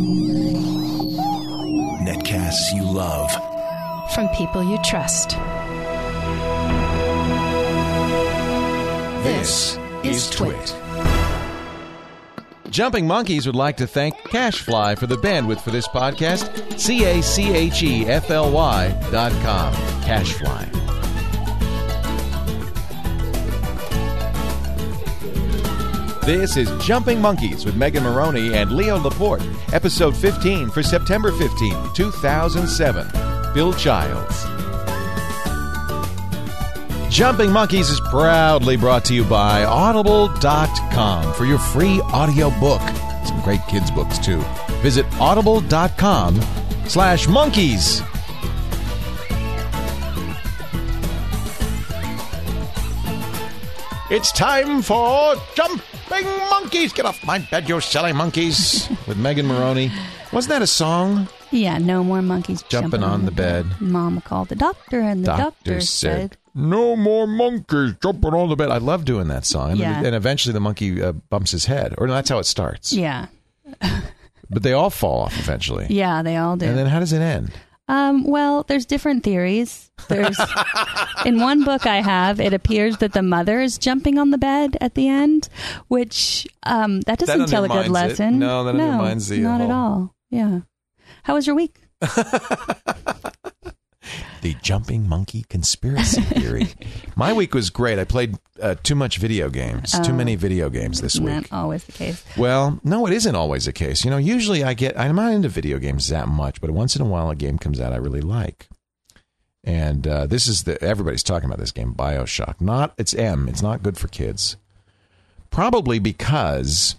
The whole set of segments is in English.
Netcasts you love. From people you trust. This is Twit. Jumping Monkeys would like to thank CacheFly for the bandwidth for this podcast. CacheFly.com. CacheFly. This is Jumping Monkeys with Megan Maroney and Leo Laporte, episode 15 for September 15, 2007. Bill Childs. Jumping Monkeys is proudly brought to you by Audible.com for your free audio book. Some great kids' books, too. Visit Audible.com/monkeys. It's time for Jumping Monkeys. Get off my bed, you silly monkeys. With Megan Maroney. Wasn't that a song? Yeah, no more monkeys jumping on the bed. Mama called the doctor, and the doctor said, "No more monkeys jumping on the bed." I love doing that song. Yeah. And eventually the monkey bumps his head. Or no, that's how it starts. Yeah. But they all fall off eventually. Yeah, they all do. And then how does it end? Well, there's different theories. There's in one book I have, it appears that the mother is jumping on the bed at the end, which that doesn't tell a good lesson. No, that undermines the not at all. Yeah. How was your week? The jumping monkey conspiracy theory. My week was great. I played too much video games. Too many video games this week. Not always the case. Well, no, it isn't always the case. You know, usually I'm not into video games that much, but once in a while a game comes out I really like. And this is everybody's talking about this game, BioShock. It's not good for kids. Probably because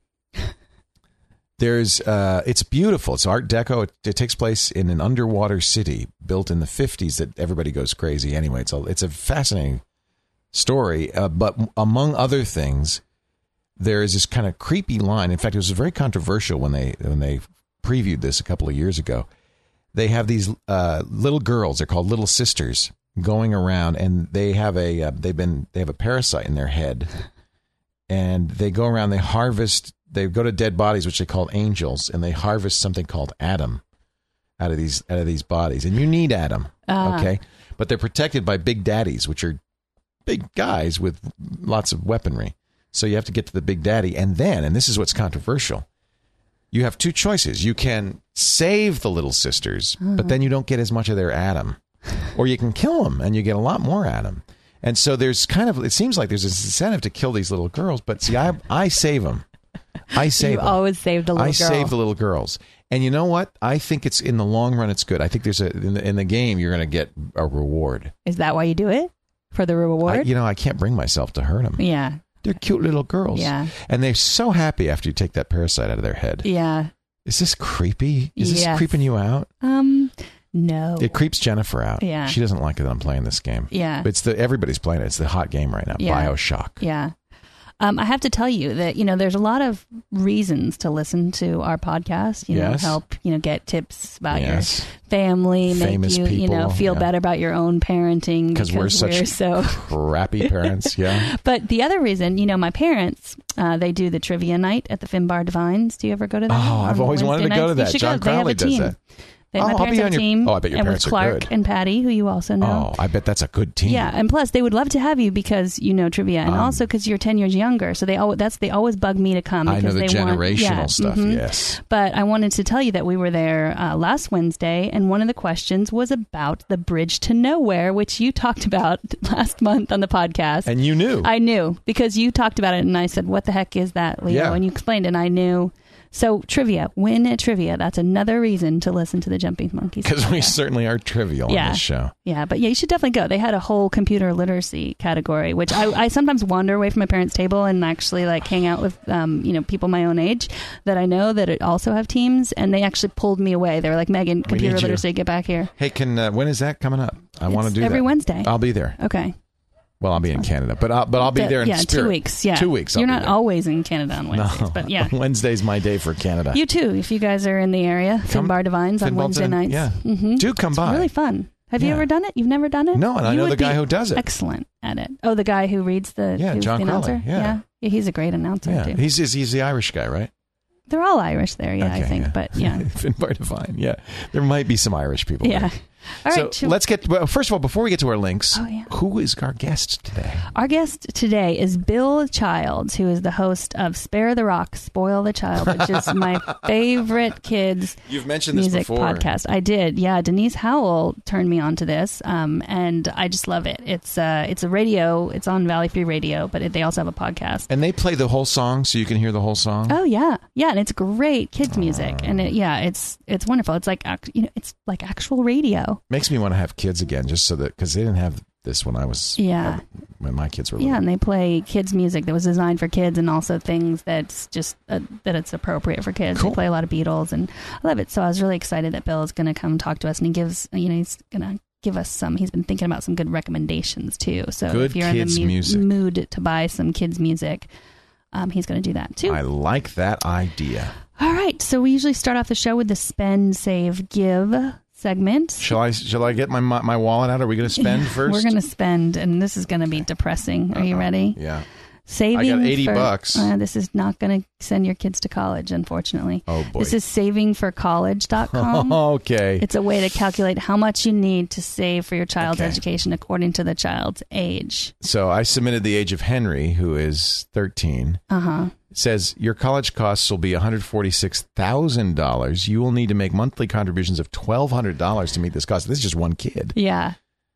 it's beautiful. It's Art Deco. It takes place in an underwater city built in the 50s that everybody goes crazy. Anyway, it's a fascinating story. But among other things, there is this kind of creepy line. In fact, it was very controversial when they previewed this a couple of years ago. They have these little girls. They're called little sisters going around, and they have a parasite in their head, and they go around. They harvest. They go to dead bodies, which they call angels, and they harvest something called Adam out of these bodies. And you need Adam, okay? But they're protected by big daddies, which are big guys with lots of weaponry. So you have to get to the big daddy, and this is what's controversial, you have two choices. You can save the little sisters, but then you don't get as much of their Adam. Or you can kill them, and you get a lot more Adam. And so it seems like there's an incentive to kill these little girls, but see, I save them. I save them. Always saved a little girl. I save the little girls. And you know what? I think it's in the long run, it's good. I think there's in the game, you're going to get a reward. Is that why you do it? For the reward? I can't bring myself to hurt them. Yeah. They're cute little girls. Yeah. And they're so happy after you take that parasite out of their head. Yeah. Is this creepy? Is this creeping you out? No. It creeps Jennifer out. Yeah. She doesn't like it that I'm playing this game. Yeah. But everybody's playing it. It's the hot game right now. Yeah. BioShock. Yeah. I have to tell you that, there's a lot of reasons to listen to our podcast, help, get tips about your family, famous make you, people, feel better about your own parenting. Because we're so crappy parents, yeah. But the other reason, my parents, they do the trivia night at the Finbar Divines. Do you ever go to that? Oh, I've always wanted to go to that. John Crowley does that. My parents have a team. I bet your parents with Clark are good. and Patty, who you also know. Oh, I bet that's a good team. Yeah, and plus they would love to have you because you know trivia, and also because you're 10 years younger. So they always bug me to come. I know because the they generational stuff. Mm-hmm. Yes. But I wanted to tell you that we were there last Wednesday, and one of the questions was about the Bridge to Nowhere, which you talked about last month on the podcast. And you knew. I knew because you talked about it, and I said, "What the heck is that, Leo?" Yeah. And you explained, and I knew. So trivia, win at trivia. That's another reason to listen to the Jumping Monkeys. Because we certainly are trivial on this show. Yeah, but you should definitely go. They had a whole computer literacy category, which I sometimes wander away from my parents' table and actually hang out with people my own age that I know that also have teams, and they actually pulled me away. They were like, "Megan, computer literacy, get back here." Hey, when is that coming up? I want to do that. Every Wednesday. I'll be there. Okay. Well, I'll be in Canada, but I'll be there in spirit. 2 weeks. Yeah, 2 weeks. You're not always in Canada on Wednesdays, but yeah, Wednesday's my day for Canada. You too, if you guys are in the area. Finbar Divines on Wednesday nights. Yeah, do come by. It's really fun. Have you ever done it? You've never done it? No, and I know the guy who does it. Excellent at it. Oh, the guy who reads the John the announcer. Crowley. Yeah, he's a great announcer too. He's the Irish guy, right? They're all Irish there, yeah, I Okay, think. yeah. But yeah. Finbar Devine. Yeah. There might be some Irish people Yeah. there. All right. So let's get, well, first of all, before we get to our links, Oh, yeah. who is our guest today? Our guest today is Bill Childs, who is the host of Spare the Rock, Spoil the Child, which is my favorite kids You've mentioned this music before. podcast. I did, yeah. Denise Howell turned me on to this, and I just love it. It's a radio. It's on Valley Free Radio, but they also have a podcast. And they play the whole song so you can hear the whole song? Oh yeah, and it's great kids music, and it's wonderful. It's like it's like actual radio. Makes me want to have kids again, just so that, because they didn't have this when I was, when my kids were little. Yeah, and they play kids music that was designed for kids, and also things that's just that it's appropriate for kids. Cool. They play a lot of Beatles, and I love it. So I was really excited that Bill is going to come talk to us, and he gives, he's going to give us some. He's been thinking about some good recommendations too. So Good if you're in kids the music. mood to buy some kids music, he's going to do that too. I like that idea. All right, so we usually start off the show with the Spend, Save, Give segment. Shall I get my wallet out? Are we going to spend first? We're going to spend, and this is going to be depressing. Are you ready? Yeah. Saving. I got $80. This is not going to send your kids to college, unfortunately. Oh, boy. This is savingforcollege.com. Okay. It's a way to calculate how much you need to save for your child's education according to the child's age. So I submitted the age of Henry, who is 13. Uh-huh. It says your college costs will be $146,000. You will need to make monthly contributions of $1,200 to meet this cost. This is just one kid. Yeah.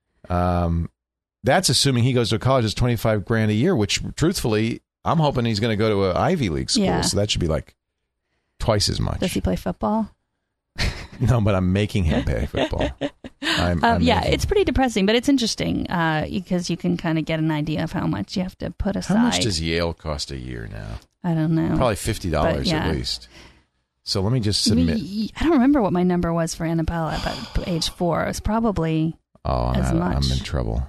That's assuming he goes to college. It's $25,000 a year, which truthfully, I'm hoping he's going to go to an Ivy League school. Yeah. So that should be like twice as much. Does he play football? No, but I'm making him pay football. I'm It's pretty depressing, but it's interesting because you can kind of get an idea of how much you have to put aside. How much does Yale cost a year now? I don't know. Probably $50 yeah. at least. So let me just submit. I don't remember what my number was for Annabella at age 4. It was probably as much. I'm in trouble.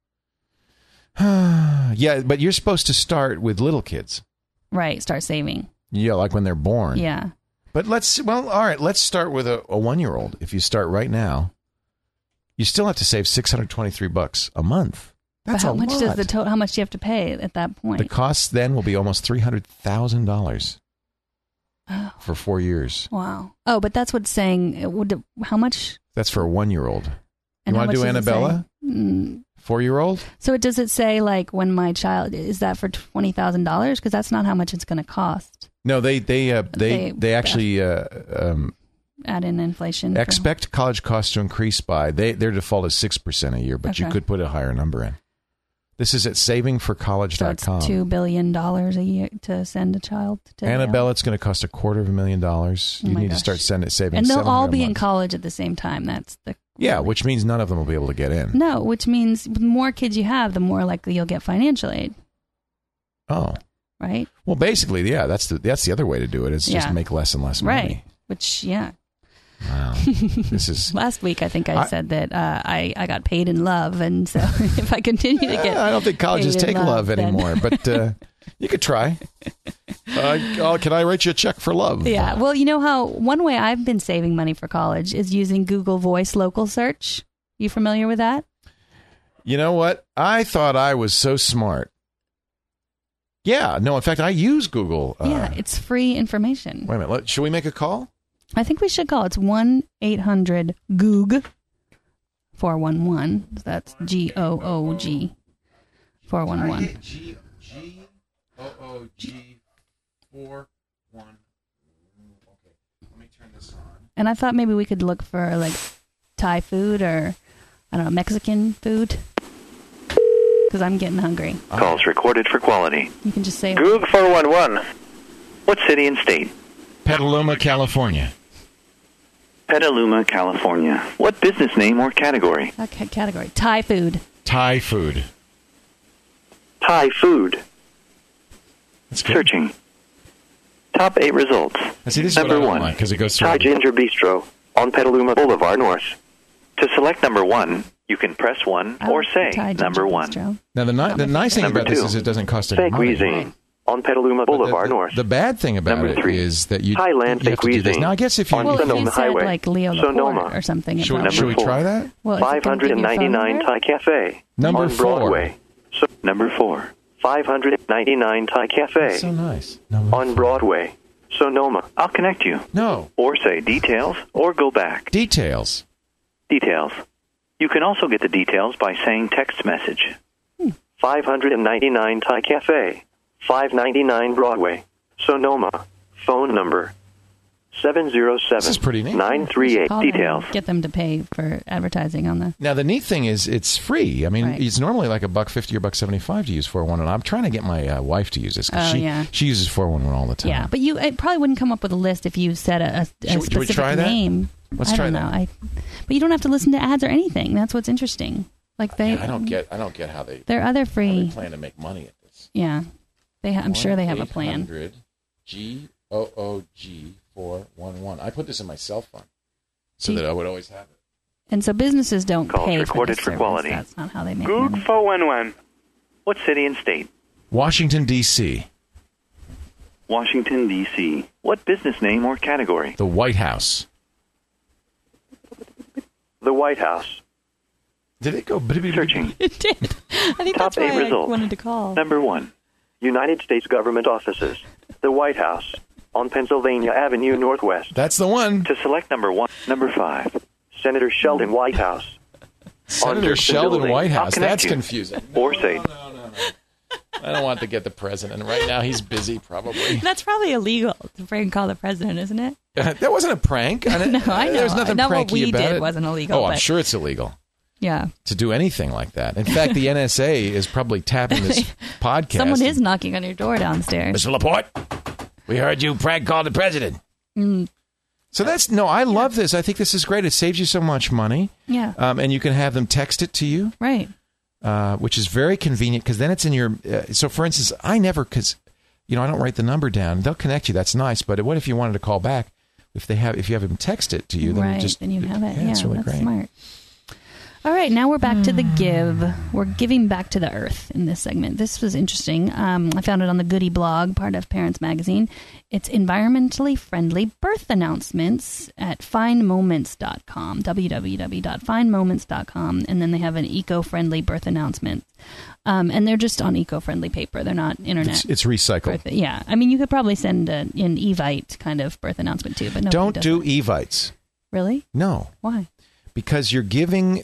Yeah, but you're supposed to start with little kids. Right, start saving. Yeah, like when they're born. Yeah. But all right, let's start with a 1-year-old. If you start right now, you still have to save $623 a month. That's but how a much lot. does how much do you have to pay at that point? The cost then will be almost $300,000 for 4 years. Wow. Oh, but that's what's saying. How much? That's for a 1-year-old. You And want to do Annabella? 4-year-old? So does it say like when my child is that for $20,000? Because that's not how much it's going to cost. No, they actually add in inflation. Expect college costs to increase by their default is 6% a year, but you could put a higher number in. This is at savingforcollege.com. So it's $2 billion a year to send a child to Annabelle, it's going to cost $250,000. You need to start saving. And they'll all be $700 in college at the same time. That's the which means none of them will be able to get in. No, which means the more kids you have, the more likely you'll get financial aid. Oh, right. Well, basically, yeah, that's the other way to do it. Is just make less and less money. Right. Which, yeah. Wow. This is last week. I think I said that I got paid in love, and so if I continue to get, I don't think colleges take love anymore, but you could try. Can I write you a check for love? Yeah. Well, you know how one way I've been saving money for college is using Google Voice local search. You familiar with that? You know what? I thought I was so smart. Yeah. No, in fact, I use Google. Yeah, it's free information. Wait a minute. Should we make a call? I think we should call. It's 1-800-GOOG 411. That's GOOG 411. GOOG 411. Okay, let me turn this on. And I thought maybe we could look for like Thai food or I don't know, Mexican food. Because I'm getting hungry. Calls recorded for quality. You can just say Goog 411. What city and state? Petaluma, California. Petaluma, California. What business name or category? Category. Thai food. Thai food. Thai food. That's good. Searching. Top 8 results. See, this number is what I 1. like, 'cause it goes Thai through. Ginger Bistro on Petaluma Boulevard North. To select number 1, you can press 1 or say number 1. Now, the nice thing Number about this 2, is it doesn't cost any Fake money. Cuisine on Petaluma Boulevard North. The bad thing about Number it 3, is that you Thailand have to do this. cuisine Now, I guess if you... on Well, if Sonoma you said Highway. like Leo Sonoma. Laporte or something. Should we try that? Well, is it gonna give you a phone 599 number? Thai Cafe Number on 4. Broadway. Number 4, 599 Thai Cafe So nice. on Broadway, Sonoma. I'll connect you. No. Or say details, or go back. Details. Details. You can also get the details by saying text message. 599 Thai Cafe, 599 Broadway, Sonoma. Phone number 707-938. Details. Get them to pay for advertising on the... Now, the neat thing is it's free. I mean, Right. It's normally like $1.50 or $1.75 to use 411. I'm trying to get my wife to use this because she uses 411 all the time. Yeah, but it probably wouldn't come up with a list if you said a specific try that? name. Let's I try don't that. know. But you don't have to listen to ads or anything. That's what's interesting. Like I don't get how they plan to make money at this. Yeah, I'm sure they have a plan. 1-800-GOOG 411. I put this in my cell phone so that I would always have it. And so businesses don't Calls pay recorded for, for this quality. That's not how they make Goog money. 411. What city and state? Washington, D.C. Washington, D.C. What business name or category? The White House. The White House. Did it go? Searching. It did. I think Top that's why 8 results. I wanted to call. Number 1. United States government offices. The White House. On Pennsylvania Avenue Northwest. That's the one. To select number 1. Number 5. Senator Sheldon Whitehouse. Senator Sheldon building. Whitehouse. I'll connect That's you. confusing. Or say... No. I don't want to get the president. Right now, he's busy, probably. That's probably illegal to prank call the president, isn't it? That wasn't a prank. No, I know. There's nothing Not pranky what we about did it. wasn't illegal. Oh, I'm but- sure it's illegal Yeah. to do anything like that. In fact, the NSA is probably tapping this podcast. Someone is knocking on your door downstairs. Mr. Laporte, we heard you prank call the president. So I love this. I think this is great. It saves you so much money. Yeah. And you can have them text it to you. Right. Which is very convenient because then it's in your. So, for instance, I don't write the number down. They'll connect you. That's nice. But what if you wanted to call back? If you have them text it to you, then Right. then you have it. Yeah, it's really that's great. smart. All right, now we're back to the give. We're giving back to the earth in this segment. This was interesting. I found it on the Goody blog, part of Parents Magazine. It's environmentally friendly birth announcements at findmoments.com, www.findmoments.com, and then they have an eco-friendly birth announcement. And they're just on eco-friendly paper. They're not internet. It's recycled. Yeah. I mean, you could probably send an Evite kind of birth announcement too, but Don't does do that. Evites. Really? No. Why? Because you're giving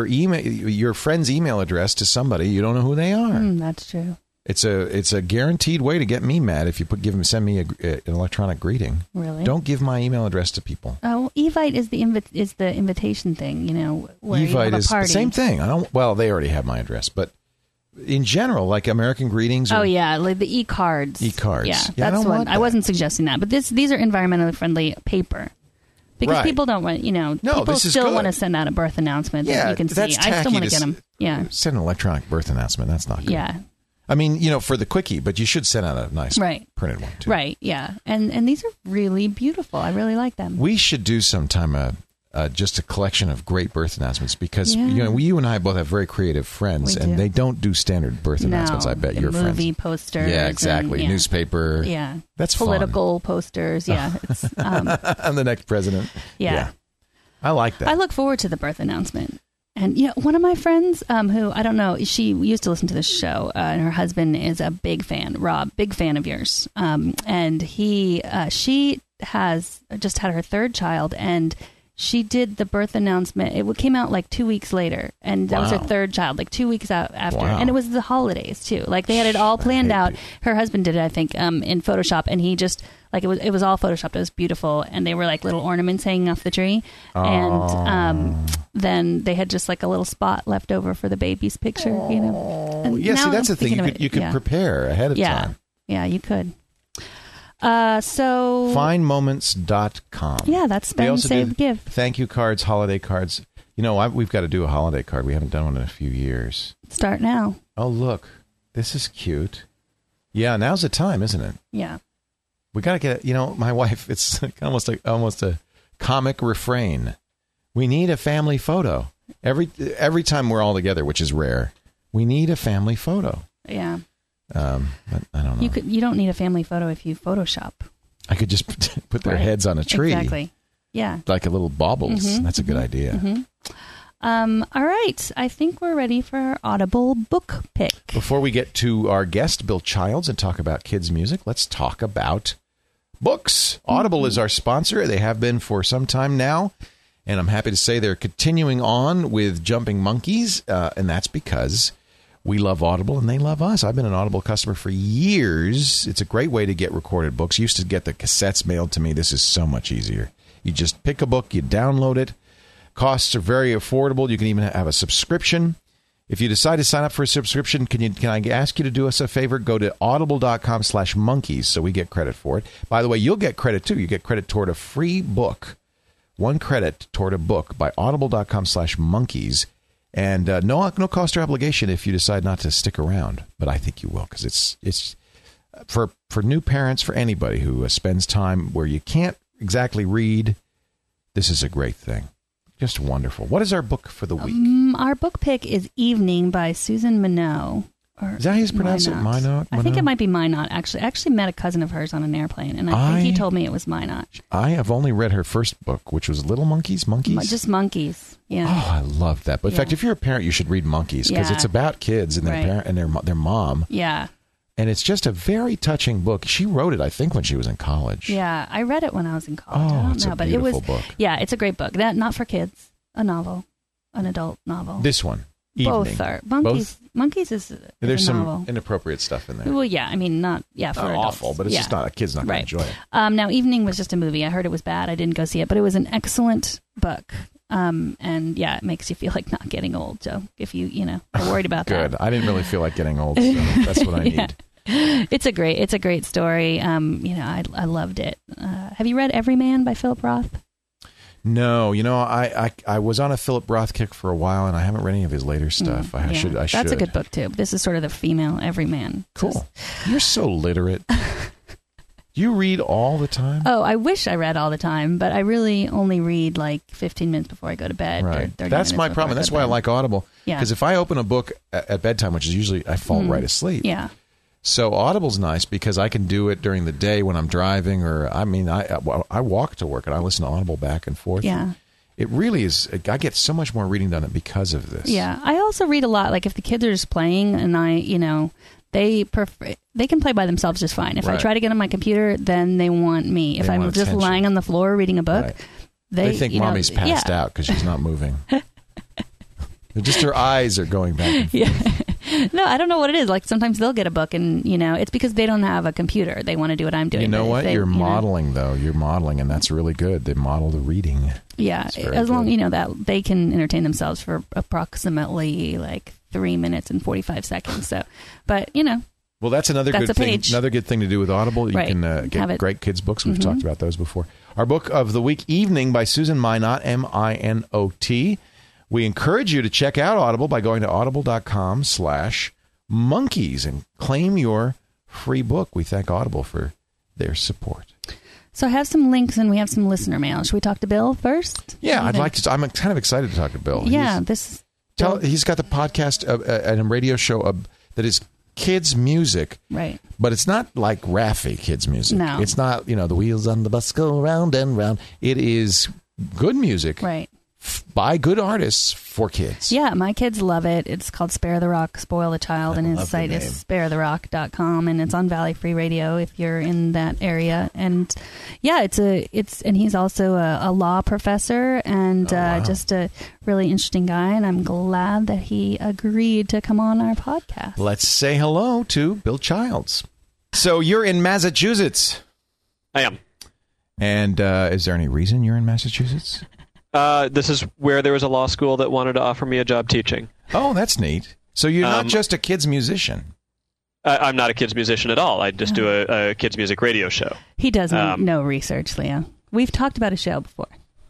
your friend's email address to somebody you don't know who they are. That's true. It's a guaranteed way to get me mad if you send me an electronic greeting. Really? Don't give my email address to people. Oh, Evite is the invitation thing, where you have Evite a is party. the same thing. They already have my address, but in general, like American Greetings. Oh yeah, like the e-cards. E-cards. Yeah, Yeah, I that's don't what want I that. wasn't suggesting that, but these are environmentally friendly paper. Because Right. people don't want, people this is still good. want to send out a birth announcement Yeah, that you can see. that's I still tacky want to to get them. Yeah. Send an electronic birth announcement. That's not good. Yeah. I mean, for the quickie, but you should send out a nice printed one too. Right. Yeah. And these are really beautiful. I really like them. We should do sometime just a collection of great birth announcements because Yeah. you and I both have very creative friends, We and do. they don't do standard birth announcements. I bet the your friends. movie posters. Yeah, exactly. and, Newspaper. Yeah. That's political posters. Yeah. It's, I'm the next president. yeah. I like that. I look forward to the birth announcement. And, one of my friends who, I don't know, she used to listen to this show, and her husband is a big fan, Rob, big fan of yours. And she has just had her third child, and she did the birth announcement. It came out like 2 weeks later, and that was her third child, like 2 weeks out after. Wow. And it was the holidays, too. Like, they had it all planned out. Her husband did it, I think, in Photoshop, and he just... Like it was all photoshopped. It was beautiful, and they were like little ornaments hanging off the tree. And then they had just like a little spot left over for the baby's picture. And yeah, see, now that's I'm the thing. thinking of You could prepare ahead of time. Yeah, you could. So Findmoments.com. Yeah, that's spend, save, give. Thank you cards, holiday cards. We've got to do a holiday card. We haven't done one in a few years. Start now. Oh, look, this is cute. Yeah, now's the time, isn't it? Yeah. We got to get, my wife, it's almost a comic refrain. We need a family photo. Every time we're all together, which is rare, we need a family photo. Yeah. But I don't know. You don't need a family photo if you Photoshop. I could just put their heads on a tree. Exactly. Yeah. Like a little baubles. Mm-hmm, That's a good idea. All right. I think we're ready for our Audible book pick. Before we get to our guest, Bill Childs, and talk about kids' music, let's talk about books. Audible is our sponsor. They have been for some time now. And I'm happy to say they're continuing on with Jumping Monkeys. And that's because we love Audible and they love us. I've been an Audible customer for years. It's a great way to get recorded books. Used to get the cassettes mailed to me. This is so much easier. You just pick a book, you download it. Costs are very affordable. You can even have a subscription. If you decide to sign up for a subscription, can I ask you to do us a favor? Go to audible.com/monkeys so we get credit for it. By the way, you'll get credit too. You get credit toward a free book. 1 credit toward a book by audible.com/monkeys. And no cost or obligation if you decide not to stick around. But I think you will, because it's for new parents, for anybody who spends time where you can't exactly read. This is a great thing. Just wonderful. What is our book for the week? Our book pick is Evening by Susan Minot. Is that how you pronounce it? Minot? I think it might be Minot, actually. I actually met a cousin of hers on an airplane, and I think he told me it was Minot. I have only read her first book, which was Little Monkeys? Just Monkeys, yeah. Oh, I love that. But in fact, if you're a parent, you should read Monkeys, because it's about kids and their parent and their mom. Yeah. And it's just a very touching book. She wrote it, I think, when she was in college. Yeah, I read it when I was in college. Oh, I don't it's know, a but beautiful book. Yeah, it's a great book. Not for kids. A novel. An adult novel. This one. Evening. Both are. Monkeys is There's a some novel. inappropriate stuff in there. Well, yeah, I mean, not for adults. Awful, but it's just not, a kid's not going to enjoy it. Now, Evening was just a movie. I heard it was bad. I didn't go see it, but it was an excellent book. And yeah, it makes you feel like not getting old. So if you are worried about that. Good. I didn't really feel like getting old, so that's what I need. It's a great story. I loved it. Have you read Everyman by Philip Roth? No, I was on a Philip Roth kick for a while, and I haven't read any of his later stuff. I should. That's a good book too. This is sort of the female Everyman. Cool. You're so literate. You read all the time? Oh, I wish I read all the time, but I really only read like 15 minutes before I go to bed. Right. Or 30 That's my problem. That's why I like Audible. Yeah. Because if I open a book at bedtime, which is usually I fall right asleep. Yeah. So Audible's nice because I can do it during the day when I'm driving, or I walk to work and I listen to Audible back and forth. Yeah. It really is. I get so much more reading done because of this. Yeah. I also read a lot. Like if the kids are just playing and they can play by themselves just fine. If I try to get on my computer, then they want me. If I'm just lying on the floor reading a book, they think mommy's passed out because she's not moving. Just her eyes are going back and forth. No, I don't know what it is. Like sometimes they'll get a book and, it's because they don't have a computer. They want to do what I'm doing. You know what? You're modeling, though. You're modeling, and that's really good. They model the reading. Yeah. As long, that they can entertain themselves for approximately like 3 minutes and 45 seconds. So, but, Well, that's another good thing. Another good thing to do with Audible. You can get great kids' books. We've talked about those before. Our book of the week, Evening by Susan Minot, M-I-N-O-T. We encourage you to check out Audible by going to audible.com/monkeys and claim your free book. We thank Audible for their support. So I have some links and we have some listener mail. Should we talk to Bill first? Yeah, I'd like to. I'm kind of excited to talk to Bill. Yeah, he's got the podcast and a radio show that is kids music. Right. But it's not like Raffi kids music. No. It's not, the wheels on the bus go round and round. It is good music. Right. By good artists for kids. Yeah, my kids love it. It's called Spare the Rock, Spoil the Child, and his site is sparetherock.com, and it's on Valley Free Radio if you're in that area. And yeah, and he's also a law professor and just a really interesting guy, and I'm glad that he agreed to come on our podcast. Let's say hello to Bill Childs. So you're in Massachusetts. I am. And is there any reason you're in Massachusetts? This is where there was a law school that wanted to offer me a job teaching. Oh, that's neat. So you're not just a kids musician. I'm not a kids musician at all. I just do a kids music radio show. He does no research, Leo. We've talked about a show before.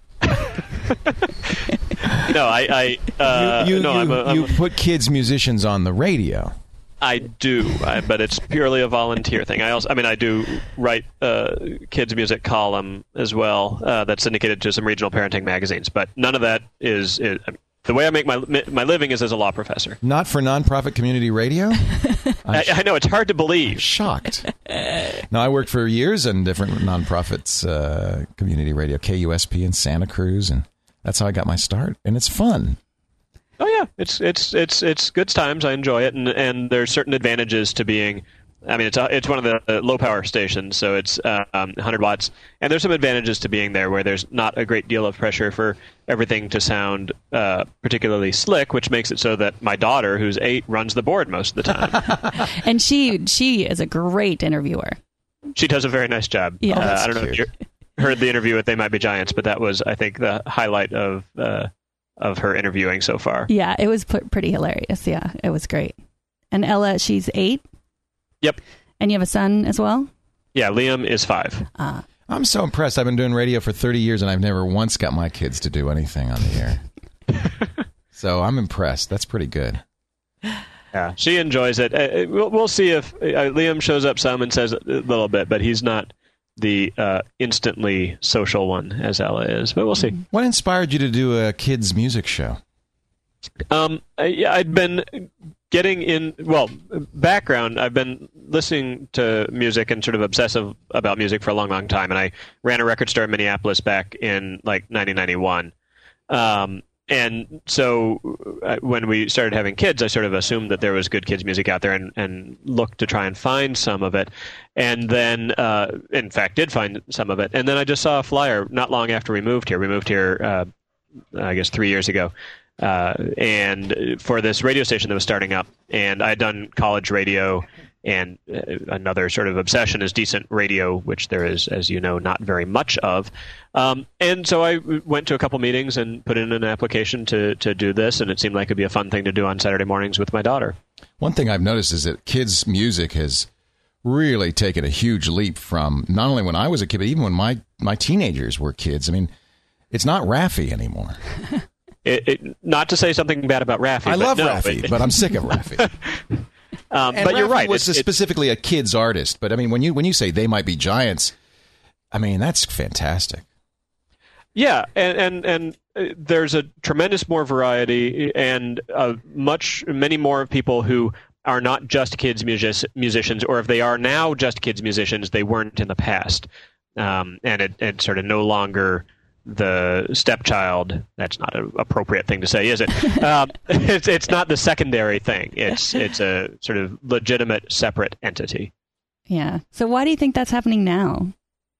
No, you put kids musicians on the radio. I do, but it's purely a volunteer thing. I do write a kids music column as well that's syndicated to some regional parenting magazines. But none of that is the way I make my living is as a law professor. Not for nonprofit community radio? I know, it's hard to believe. Shocked. No, I worked for years in different nonprofits, community radio, KUSP in Santa Cruz, and that's how I got my start. And it's fun. Oh yeah, it's good times. I enjoy it, and there's certain advantages to being I mean, it's one of the low power stations, so it's 100 watts. And there's some advantages to being there where there's not a great deal of pressure for everything to sound particularly slick, which makes it so that my daughter, who's 8, runs the board most of the time. And she is a great interviewer. She does a very nice job. Yeah. I don't know if you heard the interview with They Might Be Giants, but that was, I think, the highlight of her interviewing so far. Yeah, it was pretty hilarious. Yeah, it was great. And Ella, she's 8? Yep. And you have a son as well? Yeah, Liam is 5. I'm so impressed. I've been doing radio for 30 years, and I've never once got my kids to do anything on the air. So I'm impressed. That's pretty good. Yeah, she enjoys it. We'll see if Liam shows up some and says a little bit, but he's not the instantly social one as Ella is. But we'll see. What inspired you to do a kids' music show? I'd been getting in, background, I've been listening to music and sort of obsessive about music for a long, long time. And I ran a record store in Minneapolis back in like 1991. And so when we started having kids, I sort of assumed that there was good kids music out there and looked to try and find some of it. And then, in fact, did find some of it. And then I just saw a flyer not long after we moved here. We moved here, I guess, 3 years ago. And for this radio station that was starting up, and I had done college radio, and another sort of obsession is decent radio, which there is, as you know, not very much of. And so I went to a couple meetings and put in an application to do this, and it seemed like it'd be a fun thing to do on Saturday mornings with my daughter. One thing I've noticed is that kids' music has really taken a huge leap from not only when I was a kid, but even when my teenagers were kids. I mean, it's not Raffi anymore. Not to say something bad about Raffi. I love Raffi, but I'm sick of Raffi. But Raffi you're right. Was specifically a kid's artist. But I mean, when you say They Might Be Giants, I mean, that's fantastic. Yeah, and there's a tremendous more variety and many more people who are not just kids musicians, or if they are now just kids musicians, they weren't in the past. And it's sort of no longer the stepchild. That's not an appropriate thing to say, is it? It's not the secondary thing. It's a sort of legitimate separate entity. Yeah. So why do you think that's happening now?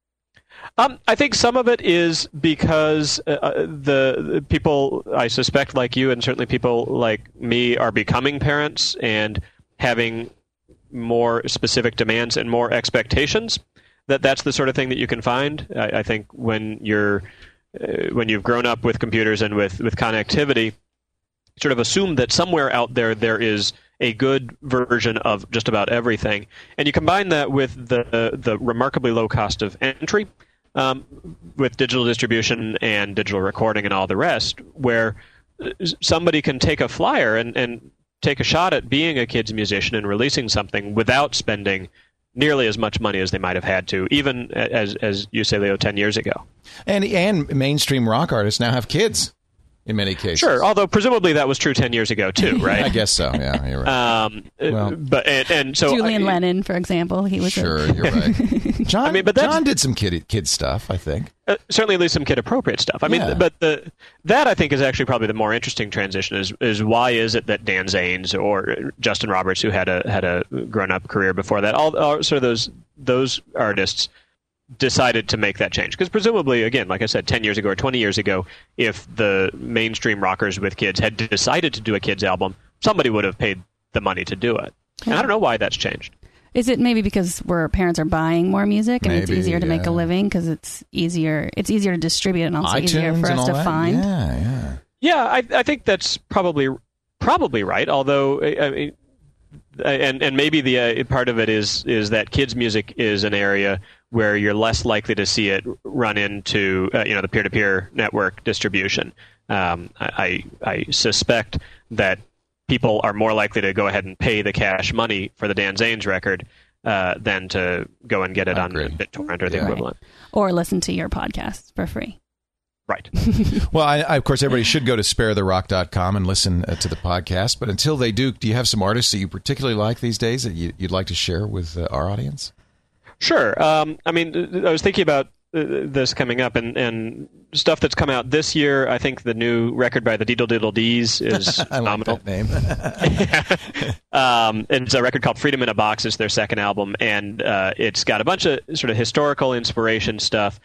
I think some of it is because the people, I suspect, like you, and certainly people like me, are becoming parents and having more specific demands and more expectations. That's the sort of thing that you can find. I think when you've grown up with computers and with connectivity, sort of assume that somewhere out there is a good version of just about everything. And you combine that with the remarkably low cost of entry, with digital distribution and digital recording and all the rest, where somebody can take a flyer and take a shot at being a kid's musician and releasing something without spending nearly as much money as they might have had to, even as you say, Leo, 10 years ago. And mainstream rock artists now have kids in many cases. Sure, although presumably that was true 10 years ago too, right? I guess so. Yeah, you're right. But so Julian Lennon, for example, he was sure. You're right. John did some kid stuff, I think. Certainly, at least some kid-appropriate stuff. I mean, but that I think is actually probably the more interesting transition. Is why is it that Dan Zanes or Justin Roberts, who had a grown-up career before that, all sort of those artists decided to make that change? Because presumably, again, like I said, 10 years ago or 20 years ago, if the mainstream rockers with kids had decided to do a kids album, somebody would have paid the money to do it. And I don't know why that's changed. Is it maybe because where parents are buying more music and it's easier to make a living because it's easier to distribute and also iTunes easier for us to find? Yeah, I think that's probably right. Although, I mean, and maybe the part of it is that kids' music is an area where you're less likely to see it run into the peer-to-peer network distribution. I suspect that people are more likely to go ahead and pay the cash money for the Dan Zanes record than to go and get it on BitTorrent or the equivalent. Or listen to your podcasts for free. Right. Well, of course, everybody should go to sparetherock.com and listen to the podcast. But until they do you have some artists that you particularly like these days that you'd like to share with our audience? Sure. I mean, I was thinking about this coming up, and stuff that's come out this year. I think the new record by the Diddle Diddle Dees is phenomenal. I like that name. It's a record called Freedom in a Box. It's their second album, and it's got a bunch of sort of historical inspiration stuff,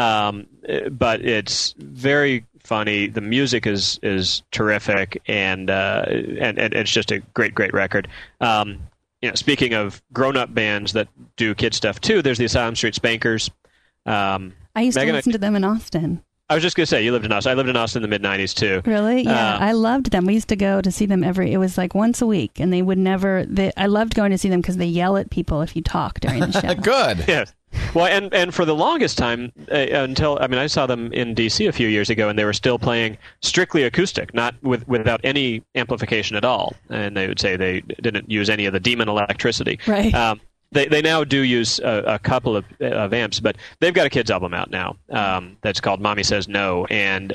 but it's very funny. The music is terrific, and it's just a great record. Speaking of grown-up bands that do kid stuff too, there's the Asylum Street Spankers. I used to listen to them in Austin. I was just going to say, you lived in Austin. I lived in Austin in the mid-'90s, too. Really? Yeah, I loved them. We used to go to see them it was like once a week, and they would never, I loved going to see them because they yell at people if you talk during the show. Good. Yes. Well, and for the longest time, I saw them in D.C. a few years ago, and they were still playing strictly acoustic, not without any amplification at all. And they would say they didn't use any of the demon electricity. Right. They now do use a couple of amps, but they've got a kids album out now that's called Mommy Says No, and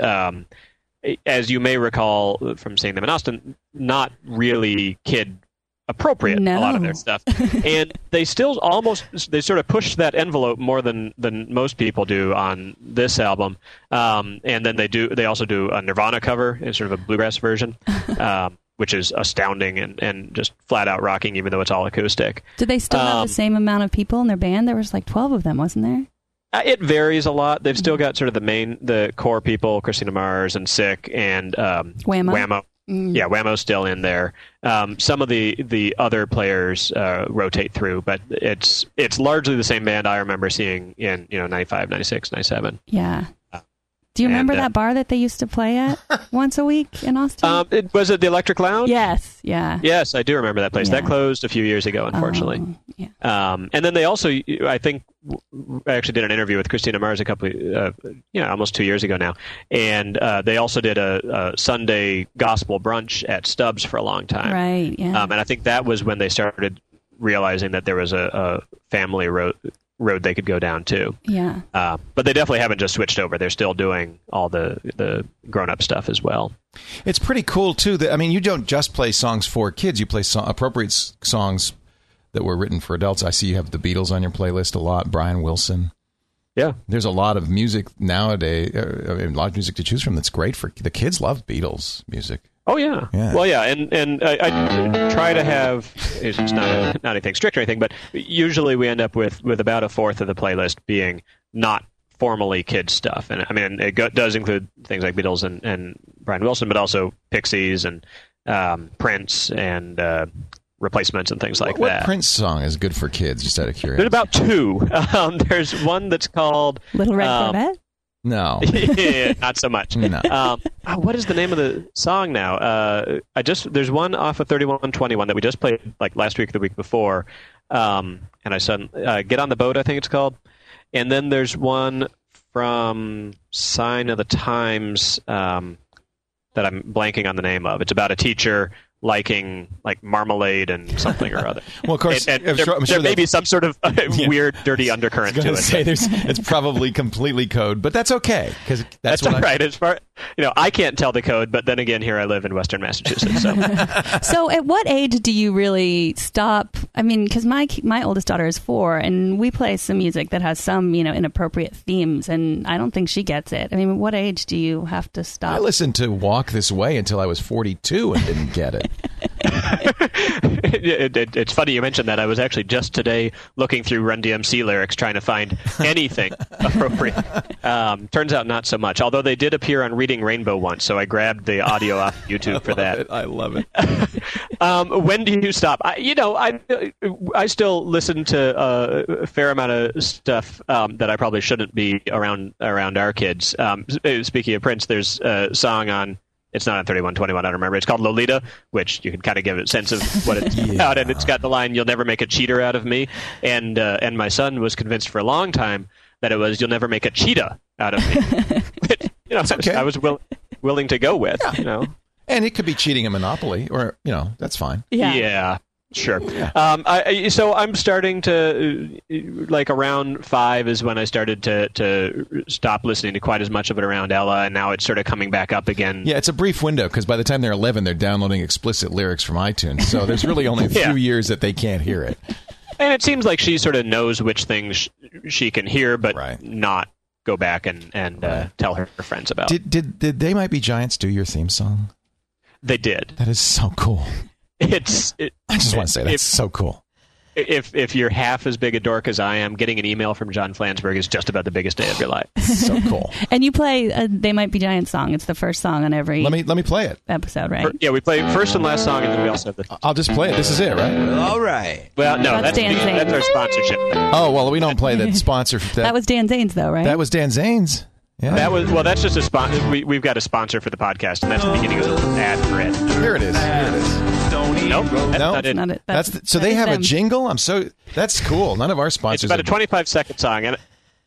as you may recall from seeing them in Austin, not really kid appropriate, a lot of their stuff. And they still they sort of push that envelope more than most people do on this album. And then they also do a Nirvana cover in sort of a bluegrass version. Which is astounding and just flat out rocking, even though it's all acoustic. Do they still have the same amount of people in their band? There was like 12 of them, wasn't there? It varies a lot. They've still got sort of the core people, Christina Mars and Sick and Whammo. Yeah, Whammo's still in there. Some of the other players rotate through, but it's largely the same band I remember seeing in 95, 96, 97. Yeah. Do you remember that bar that they used to play at once a week in Austin? Was it the Electric Lounge? Yes, yeah. Yes, I do remember that place. Yeah. That closed a few years ago, unfortunately. Yeah. And then they also, I think, I actually did an interview with Christina Mars almost 2 years ago now, and they also did a Sunday gospel brunch at Stubbs for a long time. Right, yeah. And I think that was when they started realizing that there was a family road they could go down too. Yeah. But they definitely haven't just switched over. They're still doing all the grown-up stuff as well. It's pretty cool too. You don't just play songs for kids. You play appropriate songs that were written for adults. I see you have the Beatles on your playlist a lot. Brian Wilson. Yeah. There's a lot of music nowadays. A lot of music to choose from that's great for the kids. Love Beatles music. Oh yeah. Well, yeah, and I try to have, it's not anything strict or anything, but usually we end up with about a fourth of the playlist being not formally kids stuff, and I mean it does include things like Beatles and Brian Wilson, but also Pixies and Prince and Replacements and things like that. What Prince song is good for kids? Just out of curiosity. There's about two. There's one that's called Little Red Corvette. No. Yeah, not so much. No. What is the name of the song now? There's one off of 3121 that we just played like last week or the week before, and I said Get on the Boat, I think it's called. And then there's one from Sign of the Times that I'm blanking on the name of. It's about a teacher liking like marmalade and something or other. Well, of course, and there may be some sort of weird, dirty undercurrent to it. It's probably completely code, but that's okay because that's all right. As far I can't tell the code, but then again, here I live in Western Massachusetts. So, so at what age do you really stop? I mean, because my oldest daughter is 4, and we play some music that has some inappropriate themes, and I don't think she gets it. I mean, what age do you have to stop? I listened to Walk This Way until I was 42 and didn't get it. It's funny you mentioned that. I was actually just today looking through Run DMC lyrics trying to find anything appropriate. Turns out not so much, although they did appear on Reading Rainbow once, so I grabbed the audio off YouTube for that. I love it. When do you stop? I still listen to a fair amount of stuff that I probably shouldn't be around our kids. Speaking of Prince, there's a song on, it's not on 3121, I don't remember. It's called Lolita, which you can kind of give a sense of what it's about. And it's got the line, "You'll never make a cheater out of me." And my son was convinced for a long time that it was, "You'll never make a cheetah out of me." Okay. I was willing to go with. And it could be cheating at Monopoly, or that's fine. Yeah. Sure. Yeah. So I'm starting to, like around 5 is when I started to stop listening to quite as much of it around Ella, and now it's sort of coming back up again. Yeah, it's a brief window, because by the time they're 11, they're downloading explicit lyrics from iTunes, so there's really only a few years that they can't hear it. And it seems like she sort of knows which things she can hear, but not go back and tell her friends about. Did They Might Be Giants do your theme song? They did. That is so cool. I just want to say that's so cool. If you're half as big a dork as I am, getting an email from John Flansburgh is just about the biggest day of your life. So cool. And you play a They Might Be Giants song. It's the first song on every Let me play it. episode, right? Yeah, we play first and last song, and then we also have the... I'll just play it. This is it, right? All right. Well, no, That's Dan Zanes. that's our sponsorship thing. Oh, well, we don't play the sponsor. That was Dan Zanes, though, right? That was Dan Zanes. Yeah. That's just a sponsor. We've got a sponsor for the podcast, and that's the beginning of the ad for it. Here it is. Nope, that's No? not it. Not it. So they have a jingle? That's cool. None of our It's sponsors about a 25-second song, and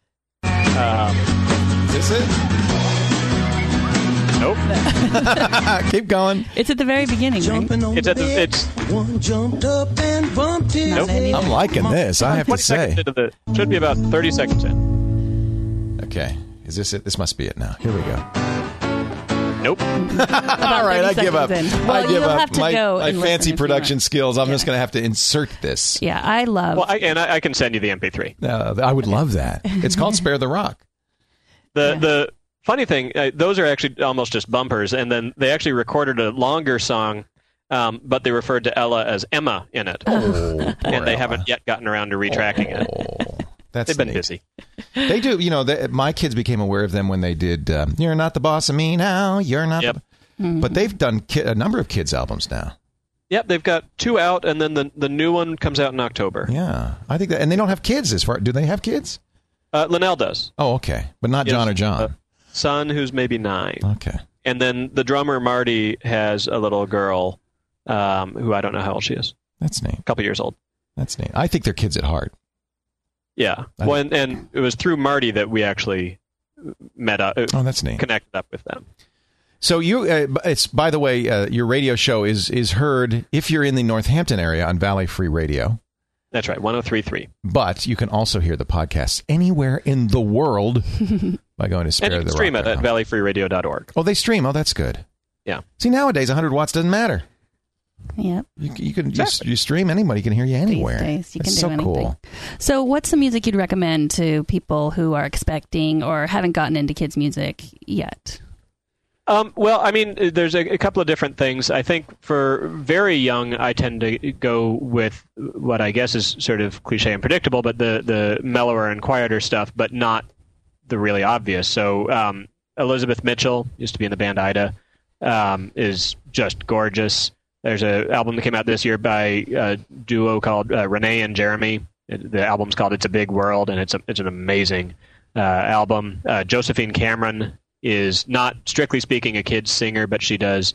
Is this it? nope. Keep going. It's at the very beginning, right? It's one jumped up and bumped it. Not it either. I'm liking this, I have to 20 seconds say. into should be about 30 seconds in. Okay. Is this it? This must be it now. Here we go. Nope. All right, I give up. Well, I give you'll up. have to My go and fancy listen if you production want. skills. I'm just going to have to insert this. Yeah, I love. Well, I can send you the MP3. I would love that. It's called Spare the Rock. The funny thing, those are actually almost just bumpers, and then they actually recorded a longer song, but they referred to Ella as Emma in it, Oh, and they haven't yet gotten around to retracking it. That's They've been neat. busy. They do. My kids became aware of them when they did You're Not the Boss of Me Now. You're not. Yep. But they've done a number of kids' albums now. Yep, they've got 2 out, and then the new one comes out in October. Yeah. I think that. And they don't have kids as far. Do they have kids? Linnell does. Oh, okay. But not John or John. A son who's maybe 9. Okay. And then the drummer, Marty, has a little girl who I don't know how old she is. That's neat. A couple years old. That's neat. I think they're kids at heart. Yeah. Well, and it was through Marty that we actually met up, Oh, that's neat. connected up with them. So it's by the way, your radio show is heard if you're in the Northampton area on Valley Free Radio. That's right, 103.3. But you can also hear the podcast anywhere in the world by going to Spare And you the can stream Rock. it at valleyfreeradio.org. Oh, they stream. Oh, that's good. Yeah. See, nowadays 100 watts doesn't matter. Yep. You can Exactly. you stream. Anybody can hear you anywhere. These days, you That's can so do anything. cool. So, what's some music you'd recommend to people who are expecting or haven't gotten into kids' music yet? Well, I mean, there's a couple of different things. I think for very young, I tend to go with what I guess is sort of cliche and predictable, but the mellower and quieter stuff, but not the really obvious. So Elizabeth Mitchell used to be in the band Ida, is just gorgeous. There's an album that came out this year by a duo called Renee and Jeremy. The album's called It's a Big World, and it's an amazing album. Josephine Cameron is not strictly speaking a kid's singer, but she does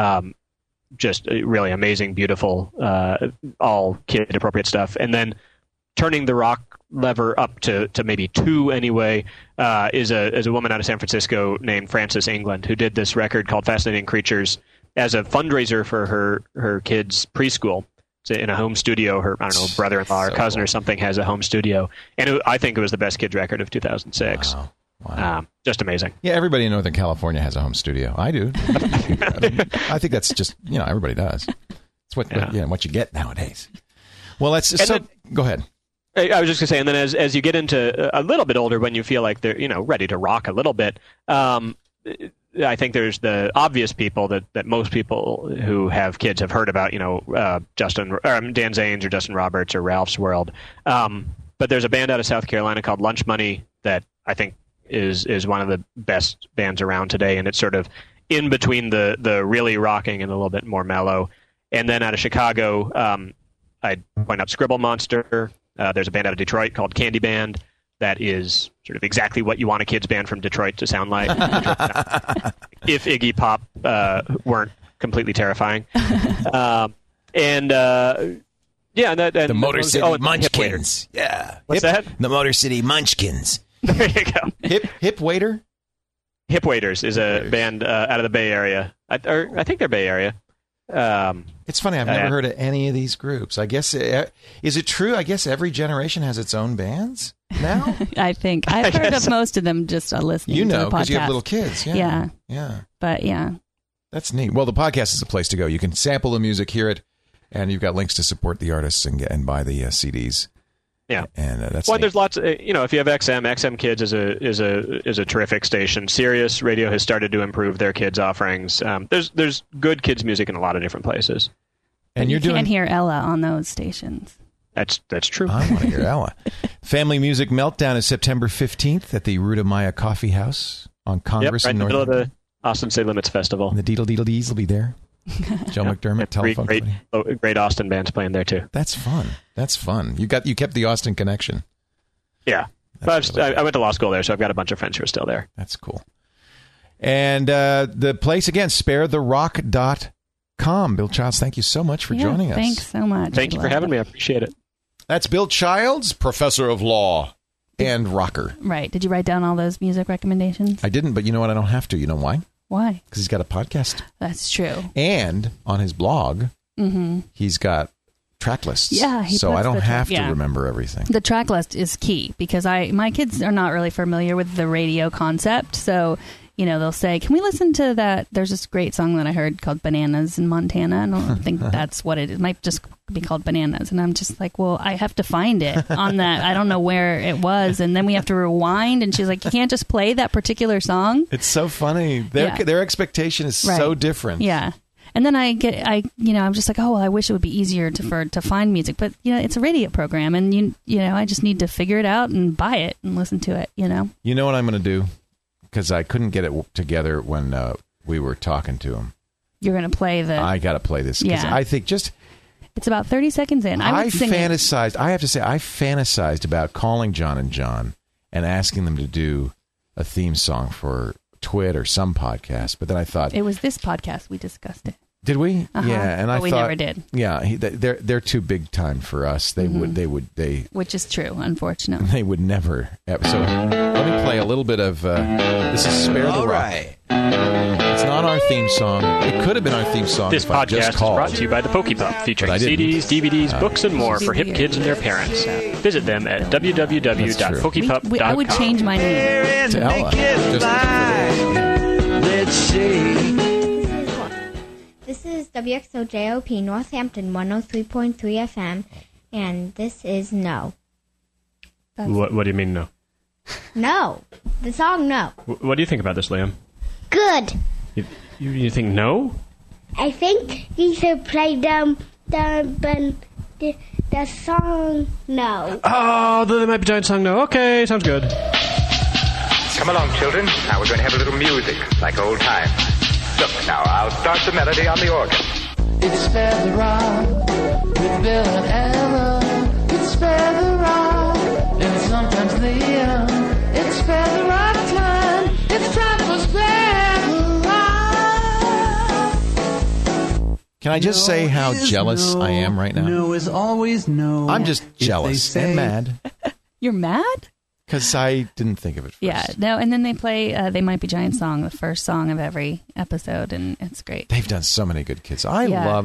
just really amazing, beautiful, all kid appropriate stuff. And then turning the rock lever up to maybe 2 anyway is a woman out of San Francisco named Frances England, who did this record called Fascinating Creatures as a fundraiser for her kids' preschool. So in a home studio, her brother-in-law or cousin or something has a home studio, and I think it was the best kids record of 2006. Wow. Just amazing. Yeah, everybody in Northern California has a home studio. I do. I think that's just, everybody does. It's what you get nowadays. Well, go ahead. I was just going to say, and then as you get into a little bit older, when you feel like they're, ready to rock a little bit, I think there's the obvious people that most people who have kids have heard about, Dan Zanes or Justin Roberts or Ralph's World. But there's a band out of South Carolina called Lunch Money that I think is one of the best bands around today, and it's sort of in between the really rocking and a little bit more mellow. And then out of Chicago, I'd point out Scribble Monster. There's a band out of Detroit called Candy Band that is sort of exactly what you want a kids band from Detroit to sound like. If Iggy Pop weren't completely terrifying. And the Motor City and Munchkins. Yeah. What's that? The Motor City Munchkins. There you go. Hip Waiter? Hip Waiters is a band out of the Bay Area. I think they're Bay Area. It's funny. I've never heard of any of these groups. I guess, is it true? I guess every generation has its own bands now? I think. I've heard of most of them just listening to the podcast. Because you have little kids. Yeah. But, yeah. That's neat. Well, the podcast is a place to go. You can sample the music, hear it, and you've got links to support the artists and buy the CDs. Yeah, and that's well. There's lots. If you have XM Kids is a terrific station. Sirius Radio has started to improve their kids offerings. There's good kids music in a lot of different places. And you can't hear Ella on those stations. That's true. I want to hear Ella. Family Music Meltdown is September 15th at the Ruta Maya Coffee House on Congress right in the North. middle of the Austin City Limits Festival. And the Deedle Deedle Dees will be there. Joe McDermott, telephone company. Great Austin bands playing there too. That's fun. You kept the Austin connection. Yeah, but I went to law school there, so I've got a bunch of friends who are still there. That's cool. And the place again, sparetherock.com. Bill Childs, thank you so much for joining us. Thanks so much. Thank you for having me. I appreciate it. That's Bill Childs, professor of law and rocker. Right. Did you write down all those music recommendations? I didn't, but you know what? I don't have to. You know why? Why? Because he's got a podcast. That's true. And on his blog, he's got track lists. Yeah, so I don't have to remember everything. The track list is key because my kids are not really familiar with the radio concept. So, they'll say, "Can we listen to that?" There's this great song that I heard called "Bananas in Montana." I don't think that's what it is. It might just be called "Bananas," and I'm just like, "Well, I have to find it on that. I don't know where it was," and then we have to rewind. And she's like, "You can't just play that particular song." It's so funny. Their expectation is so different. Yeah. And then I'm just like, oh, well, I wish it would be easier to find music, but it's a radio program, and I just need to figure it out and buy it and listen to it. You know what I'm going to do, because I couldn't get it together when we were talking to him. You're going to play I got to play this because I think it's about 30 seconds in. I fantasized. I have to say, I fantasized about calling John and John and asking them to do a theme song for Twit or some podcast, but then I thought it was this podcast we discussed it. Did we? Yeah, and I thought we never did. Yeah, they're too big time for us. They would which is true, unfortunately. They would never. So let me play a little bit of this is Spare the Rock. Right. It's not our theme song. It could have been our theme song. This podcast is brought to you by the Pokey Pup, featuring CDs, DVDs, books, and more for hip kids and their parents. Visit them at www.pokeypup.com. I would change my name to Ella. Let's see. This is WXOJOP Northampton 103.3 FM, and this is No. What do you mean, No? No. The song No. What do you think about this, Liam? Good. You think No? I think you should play the song No. Oh, the Might Be Giant song No. Okay, sounds good. Come along, children. Now we're going to have a little music, like old times. Look, now I'll start the melody on the organ. It's Spare the Rock with Bill and Ella. It's Spare the Rock and sometimes Liam. It's Spare the Rock time. It's time for Spare the Rock. Can I just say how jealous I am right now? No is always no. I'm just jealous and mad. You're mad? Because I didn't think of it first. Yeah, no, and then they play They Might Be Giant song, the first song of every episode, and it's great. They've done so many good kids. I love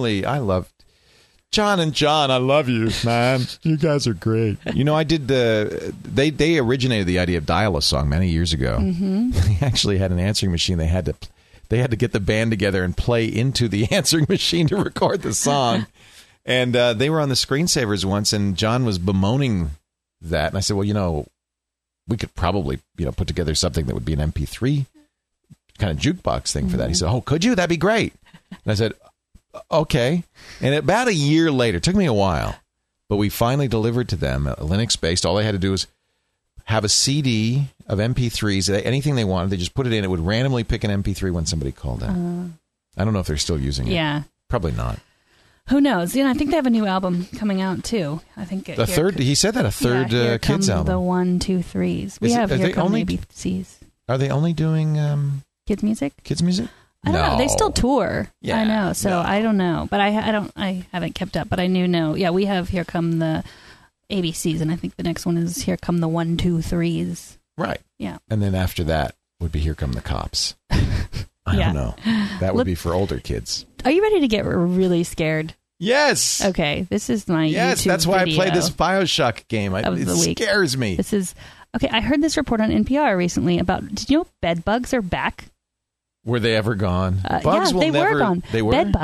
John and John. I love you, man. You guys are great. I did they originated the idea of Dial-A-Song many years ago. Mm-hmm. They actually had an answering machine. They had to get the band together and play into the answering machine to record the song. And they were on the Screensavers once, and John was bemoaning that, and I said, well, we could probably put together something that would be an MP3 kind of jukebox thing for that. He said, oh, could you? That'd be great. And I said, okay. And about a year later, it took me a while, but we finally delivered to them a Linux based. All they had to do was have a CD of MP3s, anything they wanted. They just put it in. It would randomly pick an MP3 when somebody called in. I don't know if they're still using it. Yeah, probably not. Who knows? I think they have a new album coming out too. I think he said that a third kids album. The 1, 2, 3s. We have Here Come the ABCs. Are they only doing kids music? Kids music? I don't know. They still tour. Yeah, I know. So I don't know, but I haven't kept up. But I know. Yeah, we have Here Come the ABCs, and I think the next one is Here Come the 1, 2, 3s. Right. Yeah. And then after that would be Here Come the Cops. I don't know. That would be for older kids. Are you ready to get really scared? Yes. Okay, this is my YouTube that's why video I played this BioShock game. It scares me. This is okay. I heard this report on NPR recently about. Did you know bed bugs are back? Were they ever gone? Bugs they were gone. They were bed bugs.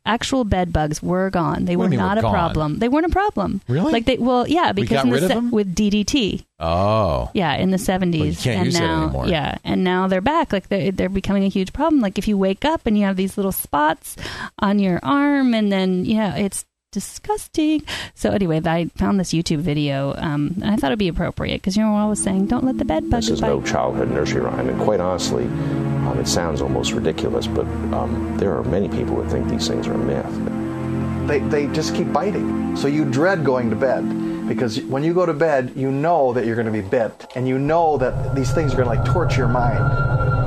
actual bed bugs were gone. They were not a problem. They weren't a problem. Really? Like because we got rid of them? with DDT. Oh. Yeah, in the 70s. Well, you can't use it anymore. Yeah, and now they're back. Like they're becoming a huge problem. Like if you wake up and you have these little spots on your arm, and then it's disgusting. So anyway, I found this YouTube video, and I thought it'd be appropriate because we're always saying, "Don't let the bed bugs bite." This is no childhood nursery rhyme, and quite honestly, it sounds almost ridiculous, but there are many people that think these things are a myth. They just keep biting, so you dread going to bed because when you go to bed, you know that you're going to be bit, and you know that these things are going to torture your mind.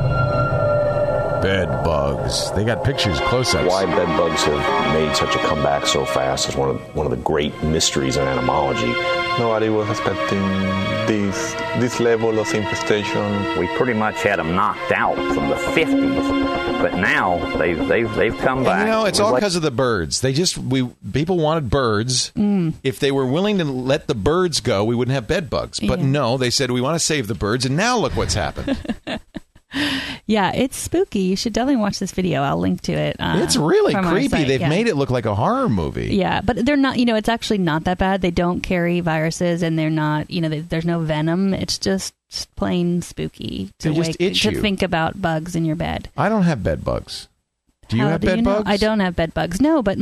Bed bugs. They got pictures, close-ups. Why bed bugs have made such a comeback so fast is one of the great mysteries in entomology. Nobody was expecting this level of infestation. We pretty much had them knocked out from the 50s, but now they've come back. And it's all because of the birds. People wanted birds. If they were willing to let the birds go, we wouldn't have bed bugs. But no, they said we want to save the birds, and now look what's happened. Yeah, it's spooky. You should definitely watch this video. I'll link to it. It's really creepy. They've made it look like a horror movie. Yeah, but they're not, it's actually not that bad. They don't carry viruses, and they're not, there's no venom. It's just plain spooky to think about bugs in your bed. I don't have bed bugs. Do you have bed bugs? I don't have bed bugs. No, but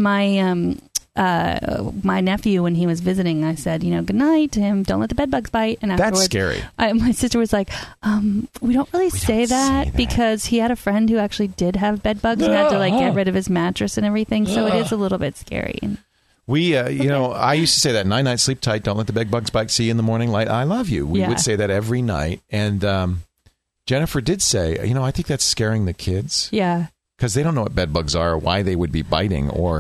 my nephew, when he was visiting, I said, good night to him. Don't let the bed bugs bite. And afterwards, that's scary. My sister was like, we don't really say that because he had a friend who actually did have bed bugs and had to get rid of his mattress and everything. So it is a little bit scary. We, I used to say that night, sleep tight. Don't let the bed bugs bite. See you in the morning light. I love you. We would say that every night. And Jennifer did say, I think that's scaring the kids. Yeah. Because they don't know what bed bugs are or why they would be biting or...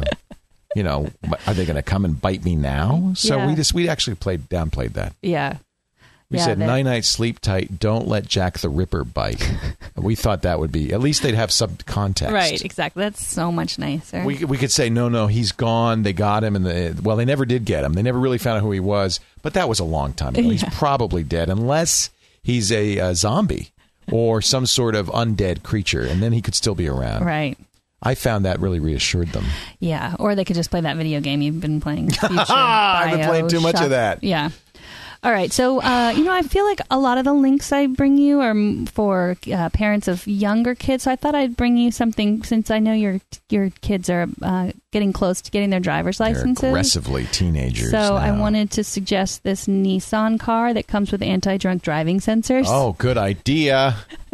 are they going to come and bite me now? So we actually downplayed that. Yeah. We said, night, sleep tight, don't let Jack the Ripper bite. We thought that would be, at least they'd have some context. Right, exactly. That's so much nicer. We could say, no, he's gone. They got him. They never did get him. They never really found out who he was. But that was a long time ago. He's probably dead unless he's a zombie or some sort of undead creature. And then he could still be around. Right. I found that really reassured them. Yeah, or they could just play that video game you've been playing. I've been playing too much of that. Yeah. All right, so, I feel like a lot of the links I bring you are for parents of younger kids, so I thought I'd bring you something since I know your kids are getting close to getting their driver's licenses. They're aggressively teenagers So now. I wanted to suggest this Nissan car that comes with anti-drunk driving sensors. Oh, good idea.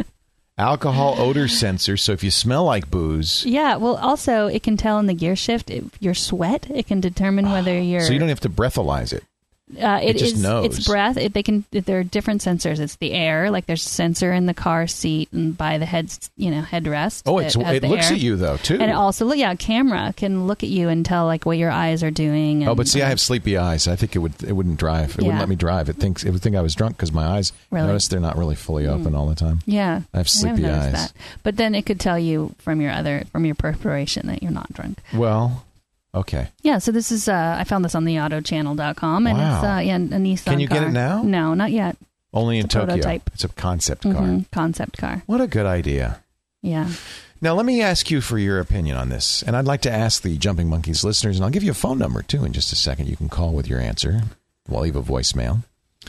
Alcohol odor sensor, so if you smell like booze... Yeah, well, also, it can tell in the gear shift, your sweat. It can determine whether you're... So you don't have to breathalyze it. It just knows. It's breath. There are different sensors. It's the air, like there's a sensor in the car seat and by the headrest. Oh, it looks at you though too. And it also, a camera can look at you and tell like what your eyes are doing. And, but see, I have sleepy eyes. I think it wouldn't drive. It wouldn't let me drive. It would think I was drunk because my eyes. Notice they're not really fully open all the time. Yeah, I have sleepy eyes. That. But then it could tell you from your preparation that you're not drunk. Well. Okay. Yeah, so this is, I found this on the autochannel.com, and it's a Nissan Can you car. get it now? No, not yet. Only in Tokyo. Prototype. It's a concept car. Concept car. What a good idea. Yeah. Now, let me ask you for your opinion on this, and I'd like to ask the Jumping Monkeys listeners, and I'll give you a phone number, too, in just a second. You can call with your answer. We'll leave a voicemail.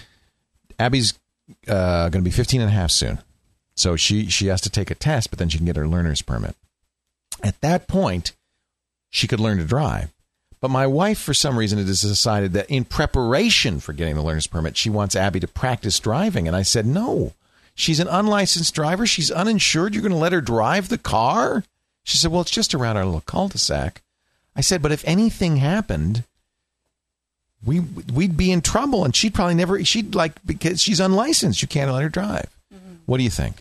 Abby's going to be 15 and a half soon, so she has to take a test, but then she can get her learner's permit. At that point... she could learn to drive. But my wife, for some reason, has decided that in preparation for getting the learner's permit, she wants Abby to practice driving. And I said, no, she's an unlicensed driver. She's uninsured. You're going to let her drive the car? She said, well, it's just around our little cul-de-sac. I said, but if anything happened, we'd be in trouble. And she'd probably never, because she's unlicensed, you can't let her drive. Mm-hmm. What do you think?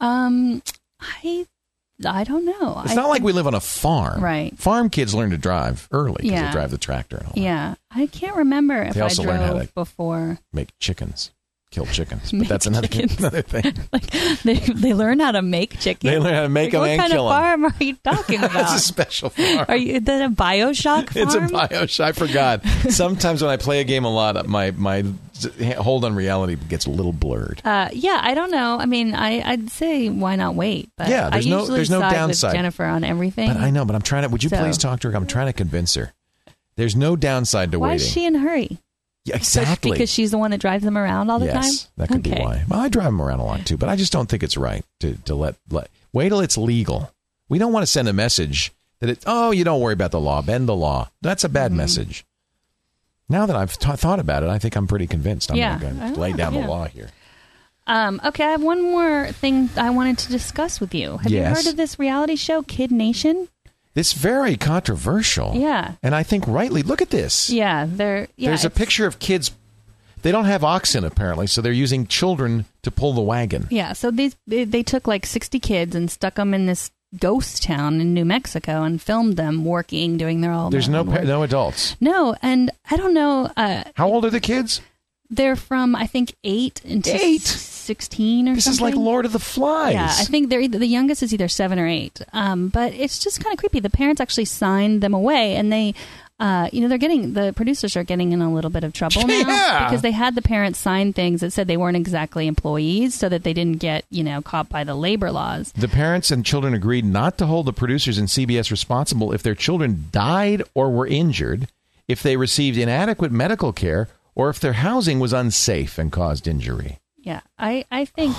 I don't know. It's not like we live on a farm. Right. Farm kids learn to drive early because they drive the tractor and all that. Yeah. I can't remember if they also I learn how drove to before. Make chickens. kill chickens, but that's another thing. Like they learn how to make chickens. They learn how to make them and kill them. What kind of farm are you talking about? That's a special farm. Is that a BioShock farm? It's a BioShock. I forgot. Sometimes when I play a game a lot, my hold on reality gets a little blurred. Yeah, I don't know. I mean, I'd say why not wait? But yeah, there's no downside. With Jennifer on everything. But I know. But I'm trying to. Would you please talk to her? I'm trying to convince her. There's no downside to waiting. Why is she in a hurry? Yeah, exactly. Because she's the one that drives them around all the time? Yes, that could be why. Well, I drive them around a lot too, but I just don't think it's right to let wait till it's legal. We don't want to send a message that you don't worry about the law, bend the law. That's a bad message. Now that I've thought about it, I think I'm pretty convinced. I'm going to lay down the law here. Okay, I have one more thing I wanted to discuss with you. Have you heard of this reality show, Kid Nation? It's very controversial. Yeah. And I think rightly, look at this. Yeah, there's a picture of kids. They don't have oxen, apparently, so they're using children to pull the wagon. Yeah, so they took like 60 kids and stuck them in this ghost town in New Mexico and filmed them working, doing their all. There's no adults. No, and I don't know. How old are the kids? They're from, I think, 8 and 16 or something. This is like Lord of the Flies. Yeah, I think the youngest is either 7 or 8. But it's just kind of creepy. The parents actually signed them away, and they, the producers are getting in a little bit of trouble now because they had the parents sign things that said they weren't exactly employees, so that they didn't get caught by the labor laws. The parents and children agreed not to hold the producers and CBS responsible if their children died or were injured, if they received inadequate medical care, or if their housing was unsafe and caused injury. Yeah, I think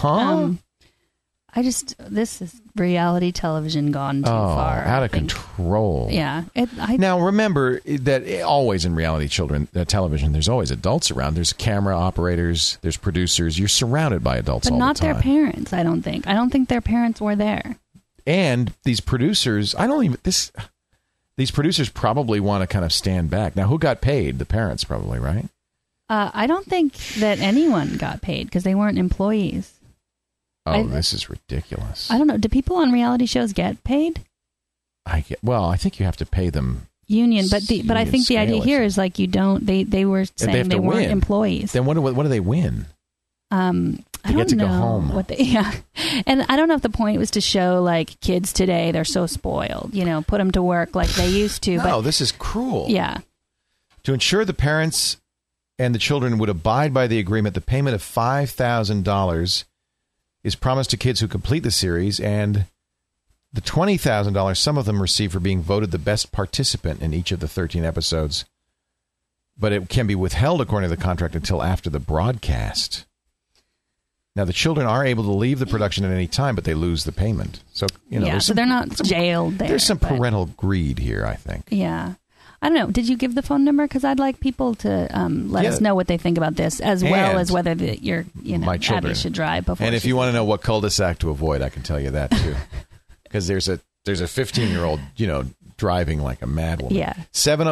this is reality television gone too far. Out of control. Yeah. Now, remember that always in reality television, there's always adults around. There's camera operators, there's producers. You're surrounded by adults all the time. But not their parents, I don't think. I don't think their parents were there. And these producers, these producers probably want to kind of stand back. Now, who got paid? The parents probably, right? I don't think that anyone got paid because they weren't employees. This is ridiculous. I don't know. Do people on reality shows get paid? I think you have to pay them union, but I think the idea here is like you don't. They were saying they weren't employees. Then what do they win? I don't know. Go home. And I don't know if the point was to show like kids today they're so spoiled. Put them to work like they used to. No, this is cruel. Yeah. To ensure the parents and the children would abide by the agreement, the payment of $5,000 is promised to kids who complete the series, and the $20,000 some of them receive for being voted the best participant in each of the 13 episodes. But it can be withheld, according to the contract, until after the broadcast. Now, the children are able to leave the production at any time, but they lose the payment. So, so they're not jailed there. There's some parental greed here, I think. Yeah. I don't know. Did you give the phone number? Because I'd like people to let us know what they think about this, as well as whether Abby should drive before. And if you want to know what cul-de-sac to avoid, I can tell you that too. Because there's a 15-year-old, driving like a mad woman. Yeah.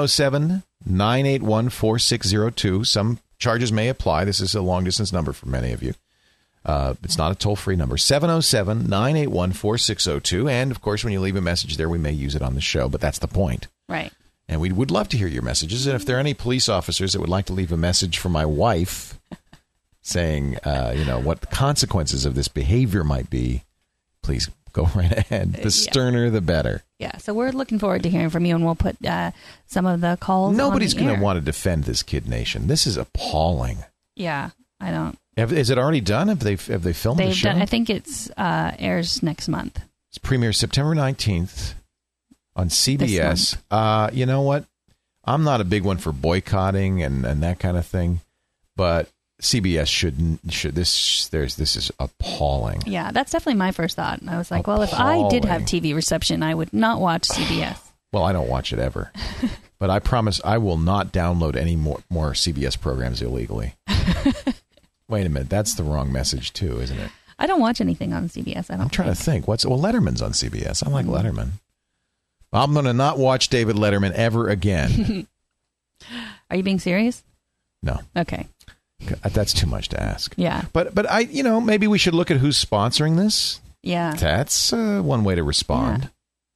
707-981-4602. Some charges may apply. This is a long-distance number for many of you. It's not a toll-free number. 707-981-4602. And, of course, when you leave a message there, we may use it on the show, but that's the point. Right. And we would love to hear your messages. And if there are any police officers that would like to leave a message for my wife saying, what the consequences of this behavior might be, please go right ahead. The sterner, the better. Yeah, so we're looking forward to hearing from you, and we'll put some of the calls Nobody's going to want to defend this Kid Nation. This is appalling. Yeah, I don't. Is it already done? Have they filmed the show? I think it's airs next month. It's premieres September 19th. On CBS. You know what? I'm not a big one for boycotting and that kind of thing, but CBS should this is appalling. Yeah, that's definitely my first thought. I was like, well, if I did have TV reception, I would not watch CBS. Well, I don't watch it ever. But I promise I will not download any more CBS programs illegally. Wait a minute, that's the wrong message too, isn't it? I don't watch anything on CBS. I'm trying to think. Letterman's on CBS. I like Letterman. I'm going to not watch David Letterman ever again. Are you being serious? No. Okay. That's too much to ask. Yeah. But maybe we should look at who's sponsoring this. Yeah. That's one way to respond. Yeah.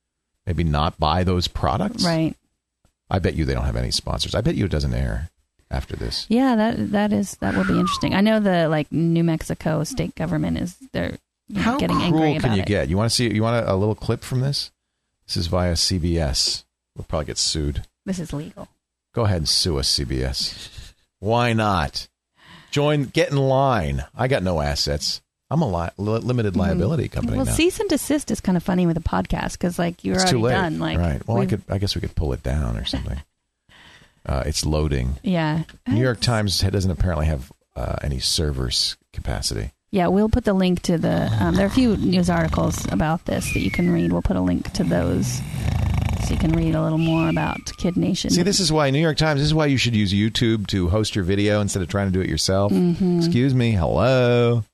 Maybe not buy those products. Right. I bet you they don't have any sponsors. I bet you it doesn't air. after this. Yeah, that will be interesting. I know the New Mexico state government is they're How getting cruel angry about can you it. get? You want to see? You want a little clip from this? This is via CBS. We'll probably get sued. This is legal. Go ahead and sue us, CBS. Why not? Get in line. I got no assets. I'm a limited liability company Well, now. cease and desist is kind of funny with a podcast because you're It's already too late. done. Right. Well, I guess we could pull it down or something. It's loading. Yeah. New York Times doesn't apparently have any servers capacity. Yeah, we'll put the link to the. There are a few news articles about this that you can read. We'll put a link to those so you can read a little more about Kid Nation. See, this is why New York Times. This is why you should use YouTube to host your video instead of trying to do it yourself. Mm-hmm. Excuse me. Hello.